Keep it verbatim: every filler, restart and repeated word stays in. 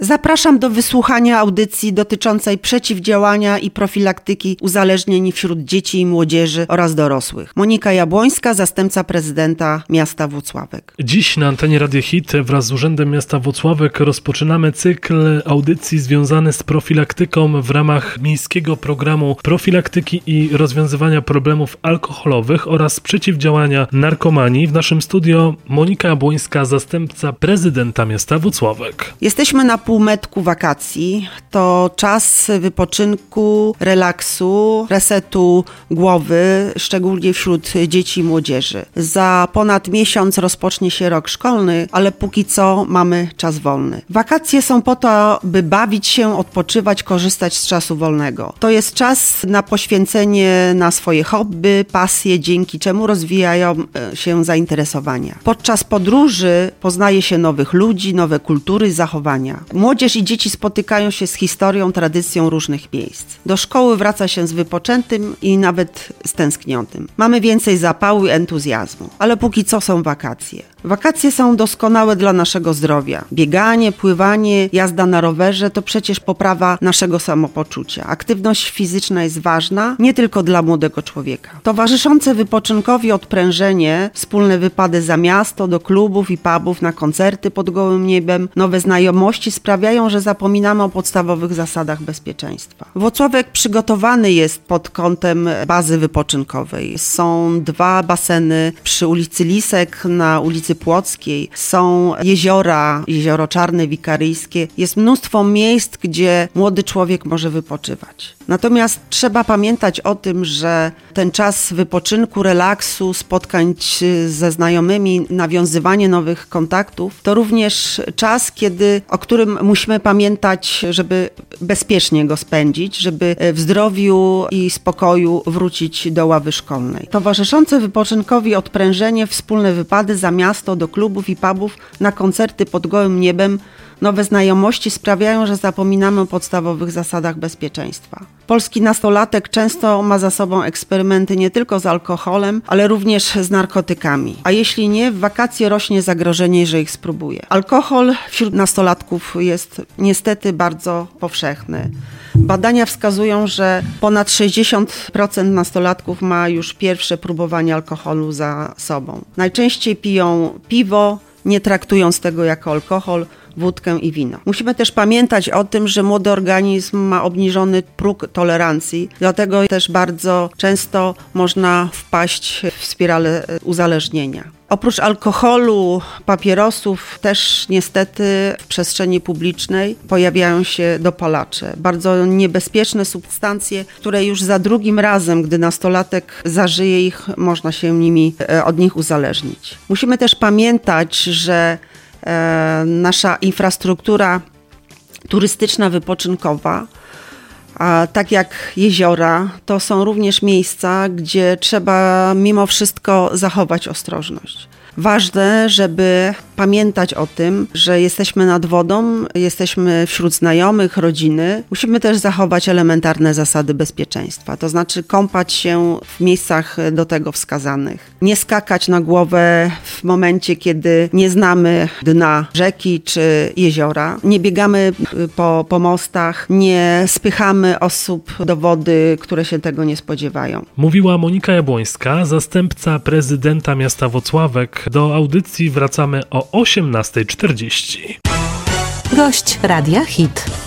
Zapraszam do wysłuchania audycji dotyczącej przeciwdziałania i profilaktyki uzależnień wśród dzieci i młodzieży oraz dorosłych. Monika Jabłońska, zastępca prezydenta miasta Włocławek. Dziś na antenie Radia Hit wraz z Urzędem Miasta Włocławek rozpoczynamy cykl audycji związany z profilaktyką w ramach miejskiego programu profilaktyki i rozwiązywania problemów alkoholowych oraz przeciwdziałania narkomanii. W naszym studio Monika Jabłońska, zastępca prezydenta miasta Włocławek. Jesteśmy na półmetku wakacji. To czas wypoczynku, relaksu, resetu głowy, szczególnie wśród dzieci i młodzieży. Za ponad miesiąc rozpocznie się rok szkolny, ale póki co mamy czas wolny. Wakacje są po to, by bawić się, odpoczywać, korzystać z czasu wolnego. To jest czas na poświęcenie na swoje hobby, pasje, dzięki czemu rozwijają się zainteresowania. Podczas podróży poznaje się nowych ludzi, nowe kultury, zachowania. Młodzież i dzieci spotykają się z historią, tradycją różnych miejsc. Do szkoły wraca się z wypoczętym i nawet stęsknionym. Mamy więcej zapału i entuzjazmu, ale póki co są wakacje. Wakacje są doskonałe dla naszego zdrowia. Bieganie, pływanie, jazda na rowerze to przecież poprawa naszego samopoczucia. Aktywność fizyczna jest ważna nie tylko dla młodego człowieka. Towarzyszące wypoczynkowi odprężenie, wspólne wypady za miasto, do klubów i pubów, na koncerty pod gołym niebem, nowe znajomości sprawiają, że zapominamy o podstawowych zasadach bezpieczeństwa. Włocławek przygotowany jest pod kątem bazy wypoczynkowej. Są dwa baseny przy ulicy Lisek, na ulicy Płockiej, są jeziora, jezioro Czarne, Wikaryjskie. Jest mnóstwo miejsc, gdzie młody człowiek może wypoczywać. Natomiast trzeba pamiętać o tym, że ten czas wypoczynku, relaksu, spotkań ze znajomymi, nawiązywanie nowych kontaktów, to również czas, kiedy, o którym musimy pamiętać, żeby bezpiecznie go spędzić, żeby w zdrowiu i spokoju wrócić do ławy szkolnej. Towarzyszące wypoczynkowi odprężenie, wspólne wypady za miasto, do klubów i pubów, na koncerty pod gołym niebem, nowe znajomości sprawiają, że zapominamy o podstawowych zasadach bezpieczeństwa. Polski nastolatek często ma za sobą eksperymenty nie tylko z alkoholem, ale również z narkotykami. A jeśli nie, w wakacje rośnie zagrożenie, że ich spróbuje. Alkohol wśród nastolatków jest niestety bardzo powszechny. Badania wskazują, że ponad sześćdziesiąt procent nastolatków ma już pierwsze próbowanie alkoholu za sobą. Najczęściej piją piwo, nie traktując tego jako alkohol, wódkę i wino. Musimy też pamiętać o tym, że młody organizm ma obniżony próg tolerancji, dlatego też bardzo często można wpaść w spiralę uzależnienia. Oprócz alkoholu, papierosów też niestety w przestrzeni publicznej pojawiają się dopalacze. Bardzo niebezpieczne substancje, które już za drugim razem, gdy nastolatek zażyje ich, można się nimi, od nich uzależnić. Musimy też pamiętać, że e, nasza infrastruktura turystyczna, wypoczynkowa, a tak jak jeziora, to są również miejsca, gdzie trzeba mimo wszystko zachować ostrożność. Ważne, żeby pamiętać o tym, że jesteśmy nad wodą, jesteśmy wśród znajomych, rodziny. Musimy też zachować elementarne zasady bezpieczeństwa, to znaczy kąpać się w miejscach do tego wskazanych. Nie skakać na głowę w momencie, kiedy nie znamy dna rzeki czy jeziora. Nie biegamy po, po mostach, nie spychamy osób do wody, które się tego nie spodziewają. Mówiła Monika Jabłońska, zastępca prezydenta miasta Włocławek. Do audycji wracamy o osiemnasta czterdzieści. Gość Radia Hit.